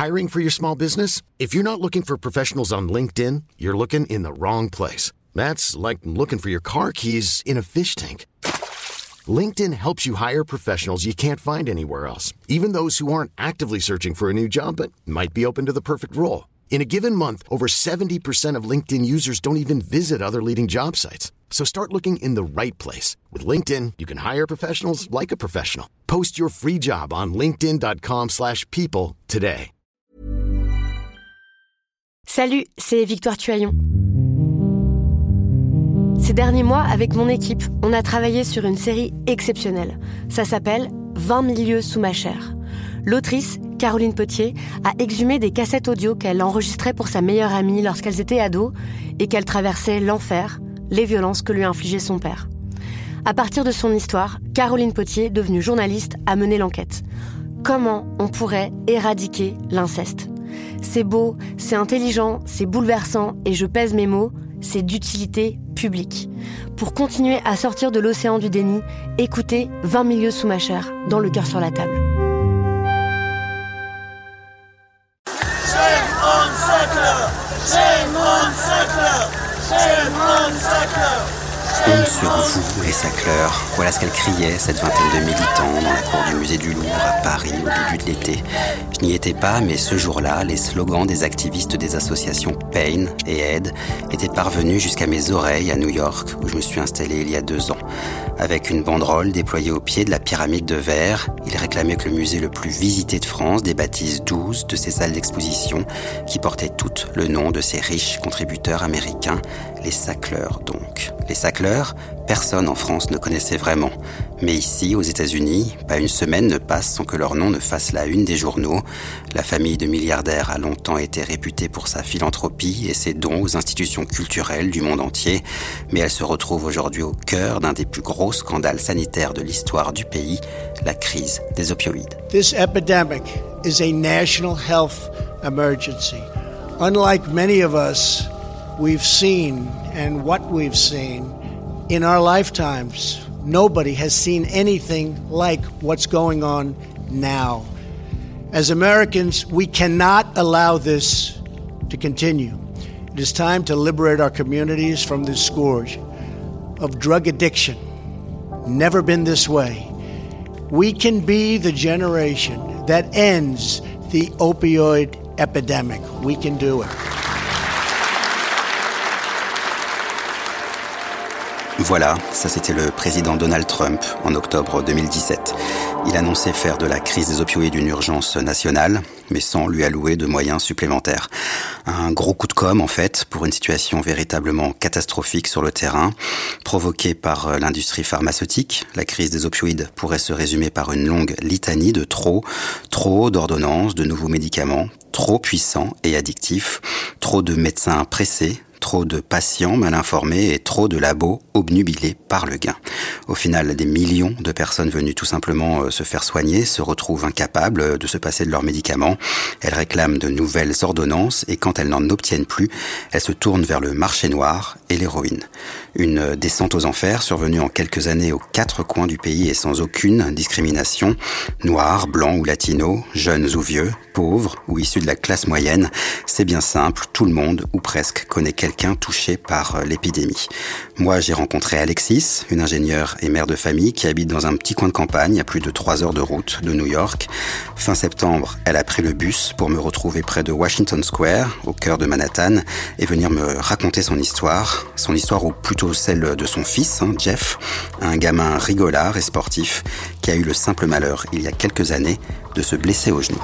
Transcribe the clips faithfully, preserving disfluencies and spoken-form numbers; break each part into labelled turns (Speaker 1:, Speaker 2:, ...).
Speaker 1: Hiring for your small business? If you're not looking for professionals on LinkedIn, you're looking in the wrong place. That's like looking for your car keys in a fish tank. LinkedIn helps you hire professionals you can't find anywhere else, even those who aren't actively searching for a new job but might be open to the perfect role. In a given month, over seventy percent of LinkedIn users don't even visit other leading job sites. So start looking in the right place. With LinkedIn, you can hire professionals like a professional. Post your free job on linkedin dot com slash people today.
Speaker 2: Salut, c'est Victoire Tuaillon. Ces derniers mois, avec mon équipe, on a travaillé sur une série exceptionnelle. Ça s'appelle « vingt mille lieues sous ma chair ». L'autrice, Caroline Potier, a exhumé des cassettes audio qu'elle enregistrait pour sa meilleure amie lorsqu'elles étaient ados et qu'elle traversait l'enfer, les violences que lui infligeait son père. À partir de son histoire, Caroline Potier, devenue journaliste, a mené l'enquête. Comment on pourrait éradiquer l'inceste ? C'est beau, c'est intelligent, c'est bouleversant et je pèse mes mots, c'est d'utilité publique. Pour continuer à sortir de l'océan du déni, écoutez vingt mille lieues sous ma chair dans Le Cœur sur la table.
Speaker 3: Shame on Sackler! Shame on Sackler! Shame on Sackler!
Speaker 4: Honte sur vous, les sacleurs. Voilà ce qu'elle criait, cette vingtaine de militants, dans la cour du musée du Louvre à Paris au début de l'été. Je n'y étais pas, mais ce jour-là, les slogans des activistes des associations Pain et Aid étaient parvenus jusqu'à mes oreilles à New York, où je me suis installé il y a deux ans. Avec une banderole déployée au pied de la pyramide de verre, ils réclamaient que le musée le plus visité de France débaptise douze de ces salles d'exposition qui portaient toutes le nom de ces riches contributeurs américains, les sacleurs donc. Les sacleurs, personne en France ne connaissait vraiment. Mais ici, aux États-Unis, pas une semaine ne passe sans que leur nom ne fasse la une des journaux. La famille de milliardaires a longtemps été réputée pour sa philanthropie et ses dons aux institutions culturelles du monde entier. Mais elle se retrouve aujourd'hui au cœur d'un des plus gros scandales sanitaires de l'histoire du pays, la crise des opioïdes.
Speaker 5: This epidemic is a national health emergency. Unlike many of us, we've seen and what we've seen in our lifetimes. Nobody has seen anything like what's going on now. As Americans, we cannot allow this to continue. It is time to liberate our communities from this scourge of drug addiction. Never been this way. We can be the generation that ends the opioid epidemic. We can do it.
Speaker 4: Voilà, ça c'était le président Donald Trump en octobre deux mille dix-sept. Il annonçait faire de la crise des opioïdes une urgence nationale, mais sans lui allouer de moyens supplémentaires. Un gros coup de com' en fait, pour une situation véritablement catastrophique sur le terrain, provoquée par l'industrie pharmaceutique. La crise des opioïdes pourrait se résumer par une longue litanie de trop, trop d'ordonnances, de nouveaux médicaments, trop puissants et addictifs, trop de médecins pressés, trop de patients mal informés et trop de labos obnubilés par le gain. Au final, des millions de personnes venues tout simplement se faire soigner se retrouvent incapables de se passer de leurs médicaments. Elles réclament de nouvelles ordonnances et quand elles n'en obtiennent plus, elles se tournent vers le marché noir et l'héroïne. Une descente aux enfers survenue en quelques années aux quatre coins du pays et sans aucune discrimination. Noirs, blancs ou latinos, jeunes ou vieux, pauvres ou issus de la classe moyenne. C'est bien simple, tout le monde ou presque connaît quelqu'un touché par l'épidémie. Moi, j'ai rencontré Alexis, une ingénieure et mère de famille qui habite dans un petit coin de campagne à plus de trois heures de route de New York. Fin septembre, elle a pris le bus pour me retrouver près de Washington Square, au cœur de Manhattan, et venir me raconter son histoire. Son histoire ou plutôt celle de son fils, hein, Jeff, un gamin rigolard et sportif qui a eu le simple malheur, il y a quelques années, de se blesser au genou.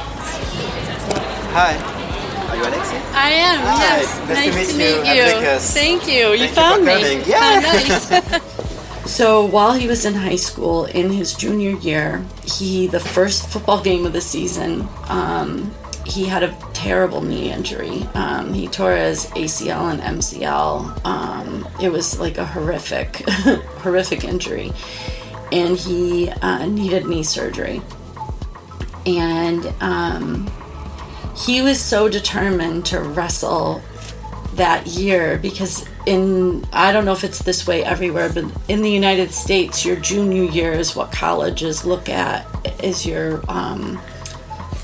Speaker 6: Hi. Are you Alexis?
Speaker 7: I am,
Speaker 6: Hi.
Speaker 7: yes.
Speaker 6: Nice,
Speaker 7: Nice
Speaker 6: to
Speaker 7: to
Speaker 6: meet,
Speaker 7: meet
Speaker 6: you.
Speaker 7: you.
Speaker 6: Atticus.
Speaker 7: Thank you. You
Speaker 6: Thank
Speaker 7: found
Speaker 6: you for
Speaker 7: me.
Speaker 6: coming. Yeah.
Speaker 7: Oh, nice. So while he was in high school, in his junior year, he the first football game of the season, um, he had a terrible knee injury. Um, he tore his A C L and M C L. Um, it was like a horrific, horrific injury, and he uh, needed knee surgery. And um, he was so determined to wrestle that year because in, I don't know if it's this way everywhere, but in the United States, your junior year is what colleges look at, is your um,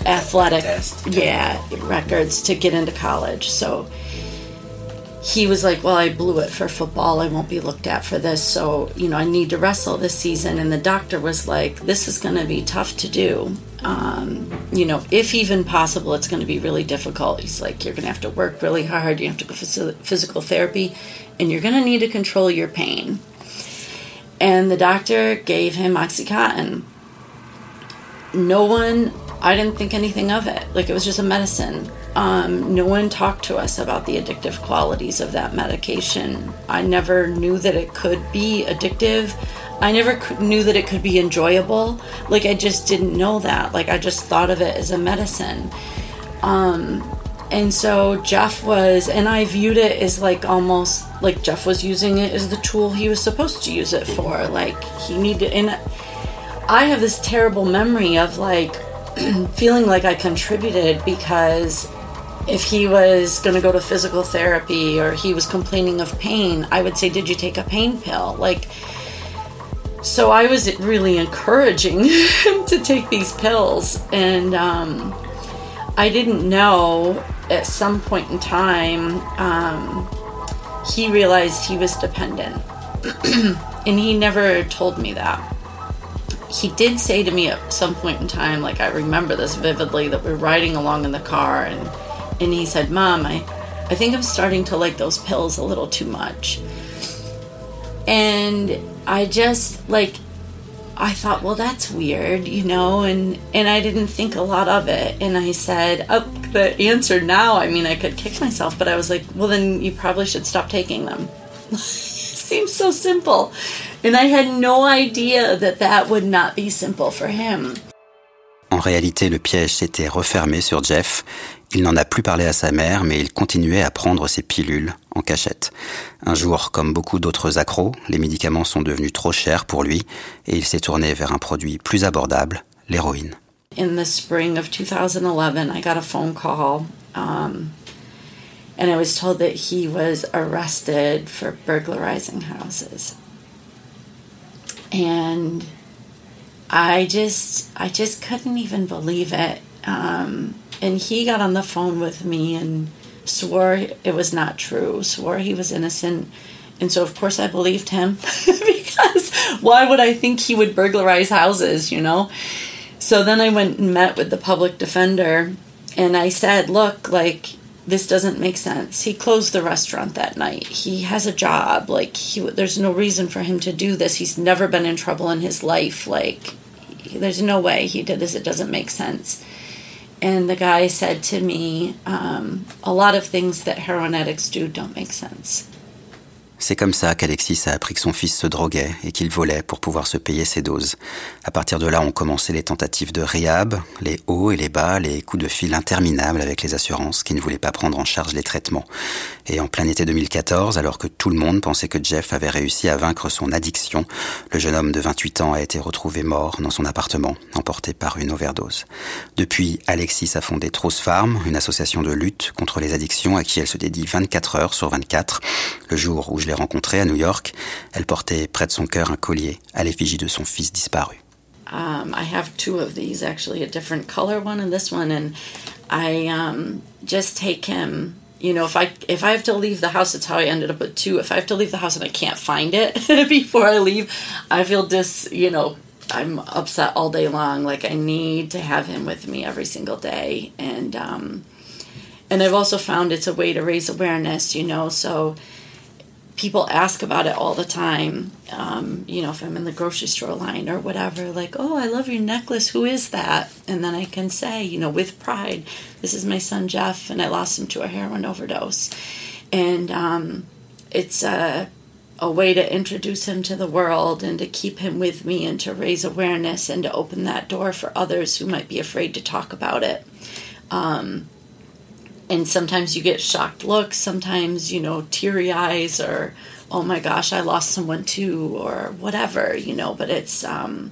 Speaker 7: athletic,
Speaker 4: Test.
Speaker 7: yeah, records to get into college. So he was like, well, I blew it for football. I won't be looked at for this. So, you know, I need to wrestle this season. And the doctor was like, this is going to be tough to do. Um, you know, if even possible, it's going to be really difficult. He's like, you're going to have to work really hard. You have to go for physical therapy, and you're going to need to control your pain. And the doctor gave him Oxycontin. No one, I didn't think anything of it. Like, it was just a medicine. Um, no one talked to us about the addictive qualities of that medication. I never knew that it could be addictive. I never knew that it could be enjoyable. Like, I just didn't know that. Like, I just thought of it as a medicine. Um, and so Jeff was, and I viewed it as like almost like Jeff was using it as the tool he was supposed to use it for. Like, he needed, and I have this terrible memory of like feeling like I contributed, because if he was going to go to physical therapy or he was complaining of pain, I would say, did you take a pain pill? Like, so I was really encouraging him to take these pills. And um, I didn't know at some point in time, um, he realized he was dependent. And he never told me that. He did say to me at some point in time, like, I remember this vividly, that we're riding along in the car, and and he said, Mom, I, I think I'm starting to like those pills a little too much. And I just, like, I thought, well, that's weird, you know, and, and I didn't think a lot of it. And I said, oh, the answer now, I mean, I could kick myself, but I was like, well, then you probably should stop taking them. It seems so simple. And I had no idea that that would not be simple for him.
Speaker 4: En réalité, le piège s'était refermé sur Jeff. Il n'en a plus parlé à sa mère, mais il continuait à prendre ses pilules en cachette. Un jour, comme beaucoup d'autres accros, les médicaments sont devenus trop chers pour lui et il s'est tourné vers un produit plus abordable, l'héroïne.
Speaker 7: In the spring of two thousand eleven, I got a phone call, um, and I was told that he was arrested for burglarizing houses. And I just, I just couldn't even believe it. Um, and he got on the phone with me and swore it was not true, swore he was innocent. And so, of course, I believed him because why would I think he would burglarize houses, you know? So then I went and met with the public defender, and I said, look, like, this doesn't make sense. He closed the restaurant that night. He has a job. Like, he, there's no reason for him to do this. He's never been in trouble in his life. Like, there's no way he did this. It doesn't make sense. And the guy said to me, um, a lot of things that heroin addicts do don't make sense.
Speaker 4: C'est comme ça qu'Alexis a appris que son fils se droguait et qu'il volait pour pouvoir se payer ses doses. À partir de là ont commencé les tentatives de rehab, les hauts et les bas, les coups de fil interminables avec les assurances qui ne voulaient pas prendre en charge les traitements. Et en plein été deux mille quatorze, alors que tout le monde pensait que Jeff avait réussi à vaincre son addiction, le jeune homme de vingt-huit ans a été retrouvé mort dans son appartement, emporté par une overdose. Depuis, Alexis a fondé Trost Farm, une association de lutte contre les addictions à qui elle se dédie vingt-quatre heures sur vingt-quatre. Le jour où je l'ai rencontrée à New York, elle portait près de son cœur un collier à l'effigie de son fils disparu.
Speaker 7: Um, I have two of these, actually, a different color one and this one, and I um, just take him. You know, if I if I have to leave the house, it's how I ended up with two. If I have to leave the house and I can't find it before I leave, I feel dis, you know, I'm upset all day long. Like, I need to have him with me every single day. And, um, and I've also found it's a way to raise awareness, you know, so people ask about it all the time. Um, you know, if I'm in the grocery store line or whatever, like, oh, I love your necklace. Who is that? And then I can say, you know, with pride, this is my son, Jeff, and I lost him to a heroin overdose. And um, it's a, a way to introduce him to the world and to keep him with me and to raise awareness and to open that door for others who might be afraid to talk about it. Um, And sometimes you get shocked looks, sometimes, you know, teary eyes, or, oh my gosh, I lost someone too, or whatever, you know, but it's um,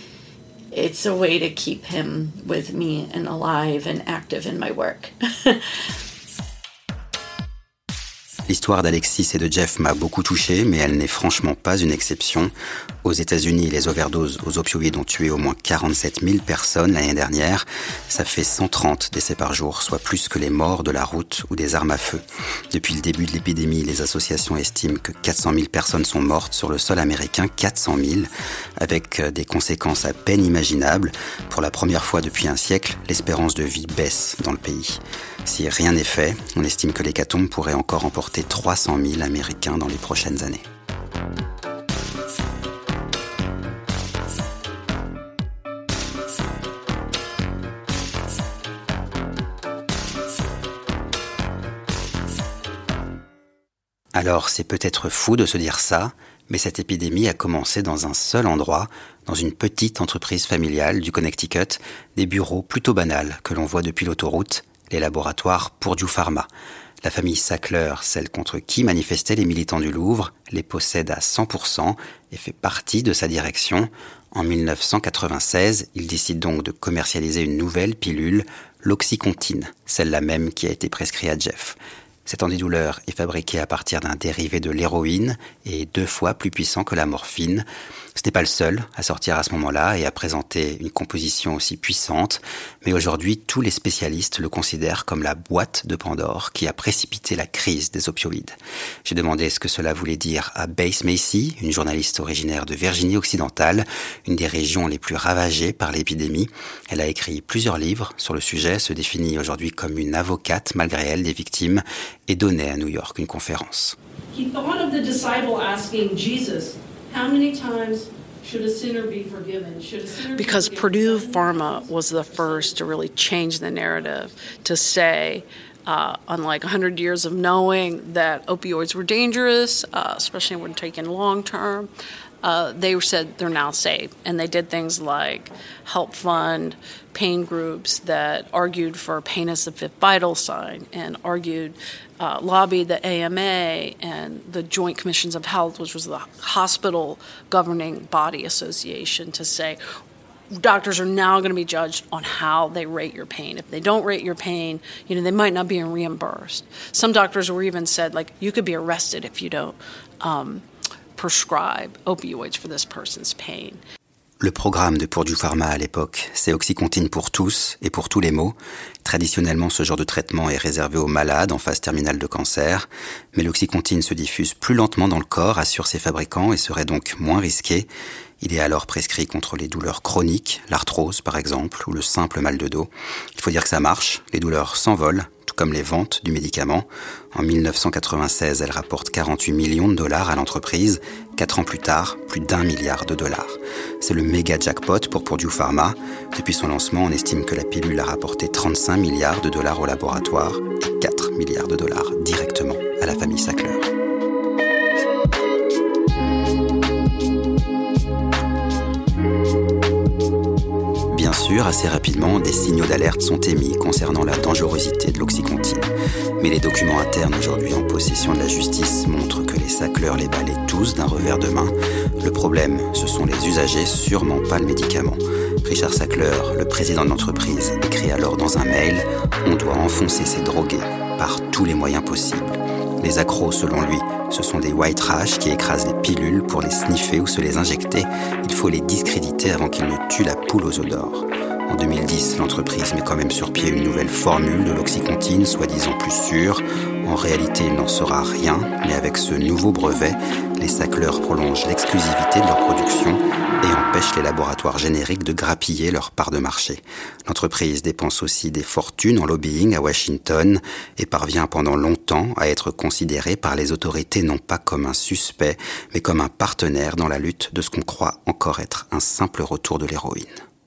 Speaker 7: it's a way to keep him with me and alive and active in my work.
Speaker 4: L'histoire d'Alexis et de Jeff m'a beaucoup touché, mais elle n'est franchement pas une exception. Aux États-Unis, les overdoses aux opioïdes ont tué au moins quarante-sept mille personnes l'année dernière. Ça fait cent trente décès par jour, soit plus que les morts de la route ou des armes à feu. Depuis le début de l'épidémie, les associations estiment que quatre cent mille personnes sont mortes sur le sol américain, quatre cent mille, avec des conséquences à peine imaginables. Pour la première fois depuis un siècle, l'espérance de vie baisse dans le pays. Si rien n'est fait, on estime que l'hécatombe pourrait encore emporter trois cent mille Américains dans les prochaines années. Alors, c'est peut-être fou de se dire ça, mais cette épidémie a commencé dans un seul endroit, dans une petite entreprise familiale du Connecticut, des bureaux plutôt banals que l'on voit depuis l'autoroute, les laboratoires Purdue Pharma. La famille Sackler, celle contre qui manifestaient les militants du Louvre, les possède à cent pour cent et fait partie de sa direction. En dix-neuf cent quatre-vingt-seize, il décide donc de commercialiser une nouvelle pilule, l'Oxycontin, celle-là même qui a été prescrite à Jeff. Cet antidouleur est fabriqué à partir d'un dérivé de l'héroïne et est deux fois plus puissant que la morphine. Ce n'est pas le seul à sortir à ce moment-là et à présenter une composition aussi puissante, mais aujourd'hui, tous les spécialistes le considèrent comme la boîte de Pandore qui a précipité la crise des opioïdes. J'ai demandé ce que cela voulait dire à Base Macy, une journaliste originaire de Virginie occidentale, une des régions les plus ravagées par l'épidémie. Elle a écrit plusieurs livres sur le sujet, se définit aujourd'hui comme une avocate malgré elle des victimes et donnait à New York une conférence.
Speaker 6: He thought of the disciple asking Jesus, how many times should a sinner be forgiven? Should a sinner be
Speaker 8: Because
Speaker 6: forgiven
Speaker 8: Purdue
Speaker 6: seven
Speaker 8: Pharma
Speaker 6: times?
Speaker 8: was the first to really change the narrative, to say, uh, unlike one hundred years of knowing that opioids were dangerous, uh, especially when taken long term, uh, they said they're now safe. And they did things like help fund pain groups that argued for pain as the fifth vital sign and argued, uh, lobbied the A M A and the Joint Commissions of Health, which was the hospital governing body association, to say doctors are now going to be judged on how they rate your pain. If they don't rate your pain, you know, they might not be reimbursed. Some doctors were even said, like, you could be arrested if you don't um, prescribe opioids for this person's pain.
Speaker 4: Le programme de Purdue Pharma à l'époque, c'est Oxycontin pour tous et pour tous les maux. Traditionnellement, ce genre de traitement est réservé aux malades en phase terminale de cancer, mais l'Oxycontin se diffuse plus lentement dans le corps, assurent ses fabricants, et serait donc moins risqué. Il est alors prescrit contre les douleurs chroniques, l'arthrose par exemple, ou le simple mal de dos. Il faut dire que ça marche, les douleurs s'envolent, tout comme les ventes du médicament. En dix-neuf cent quatre-vingt-seize, elle rapporte quarante-huit millions de dollars à l'entreprise. Quatre ans plus tard, plus d'un milliard de dollars. C'est le méga jackpot pour Purdue Pharma. Depuis son lancement, on estime que la pilule a rapporté trente-cinq milliards de dollars au laboratoire et quatre milliards de dollars directement à la famille Sackler. Bien sûr, assez rapidement, des signaux d'alerte sont émis concernant la dangerosité de l'Oxycontin. Mais les documents internes aujourd'hui en possession de la justice montrent que les Sackler les balaient tous d'un revers de main. Le problème, ce sont les usagers, sûrement pas le médicament. Richard Sackler, le président de l'entreprise, écrit alors dans un mail « On doit enfoncer ces drogués par tous les moyens possibles ». Les accros, selon lui, ce sont des white trash qui écrasent les pilules pour les sniffer ou se les injecter. Il faut les discréditer avant qu'ils ne tuent la poule aux œufs d'or. En deux mille dix, l'entreprise met quand même sur pied une nouvelle formule de l'Oxycontin, soi-disant plus sûre. En réalité, il n'en sera rien, mais avec ce nouveau brevet, les Sackler prolongent l'exclusivité de leur production et empêchent les laboratoires génériques de grappiller leur part de marché. L'entreprise dépense aussi des fortunes en lobbying à Washington et parvient pendant longtemps à être considérée par les autorités non pas comme un suspect, mais comme un partenaire dans la lutte de ce qu'on croit encore être un simple retour de l'héroïne.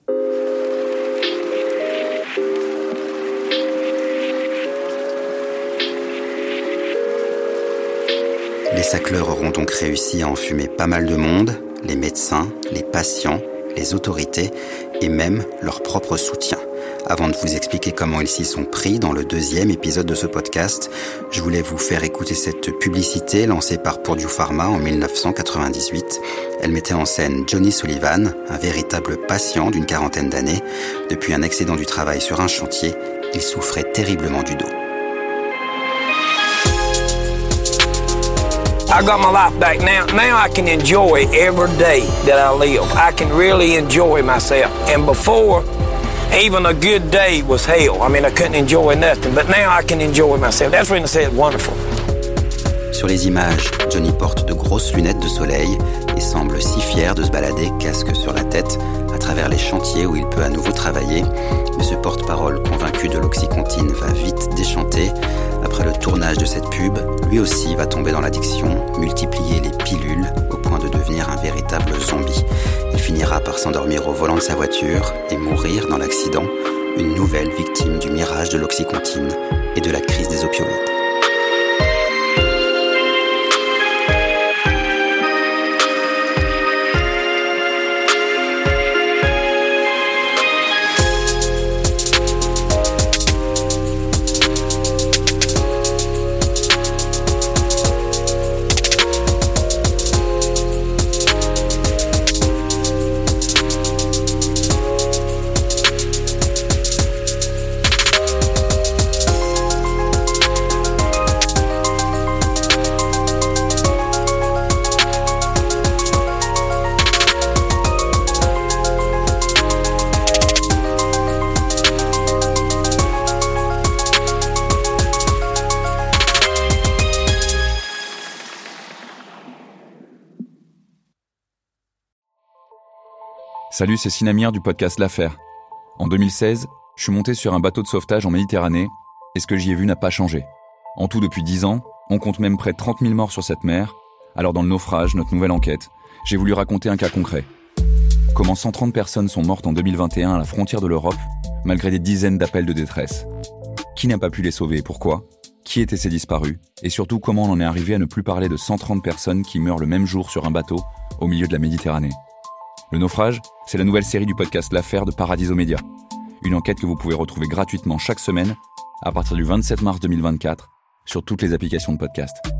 Speaker 4: Les Sackler auront donc réussi à enfumer pas mal de monde, les médecins, les patients, les autorités et même leur propre soutien. Avant de vous expliquer comment ils s'y sont pris dans le deuxième épisode de ce podcast, je voulais vous faire écouter cette publicité lancée par Purdue Pharma en dix-neuf cent quatre-vingt-dix-huit. Elle mettait en scène Johnny Sullivan, un véritable patient d'une quarantaine d'années. Depuis un accident du travail sur un chantier, il souffrait terriblement du dos.
Speaker 9: I got my life back now. Now I can enjoy every day that I live. I can really enjoy myself. And before, even a good day was hell. I mean, I couldn't enjoy nothing. But now I can enjoy myself. That's when I say it's wonderful.
Speaker 4: Sur les images, Johnny porte de grosses lunettes de soleil et semble si fier de se balader casque sur la tête à travers les chantiers où il peut à nouveau travailler. Mais ce porte-parole convaincu de l'Oxycontin va vite déchanter. Après le tournage de cette pub, lui aussi va tomber dans l'addiction, multiplier les pilules au point de devenir un véritable zombie. Il finira par s'endormir au volant de sa voiture et mourir dans l'accident, une nouvelle victime du mirage de l'Oxycontin et de la crise des opioïdes.
Speaker 10: Salut, c'est Sinamir du podcast L'Affaire. En deux mille seize, je suis monté sur un bateau de sauvetage en Méditerranée et ce que j'y ai vu n'a pas changé. En tout, depuis dix ans, on compte même près de trente mille morts sur cette mer. Alors dans le naufrage, notre nouvelle enquête, j'ai voulu raconter un cas concret. Comment cent trente personnes sont mortes en deux mille vingt et un à la frontière de l'Europe, malgré des dizaines d'appels de détresse. Qui n'a pas pu les sauver et pourquoi ? Qui étaient ces disparus ? Et surtout, comment on en est arrivé à ne plus parler de cent trente personnes qui meurent le même jour sur un bateau au milieu de la Méditerranée ? Le naufrage, c'est la nouvelle série du podcast L'Affaire de Paradiso Media. Une enquête que vous pouvez retrouver gratuitement chaque semaine à partir du vingt-sept mars deux mille vingt-quatre sur toutes les applications de podcast.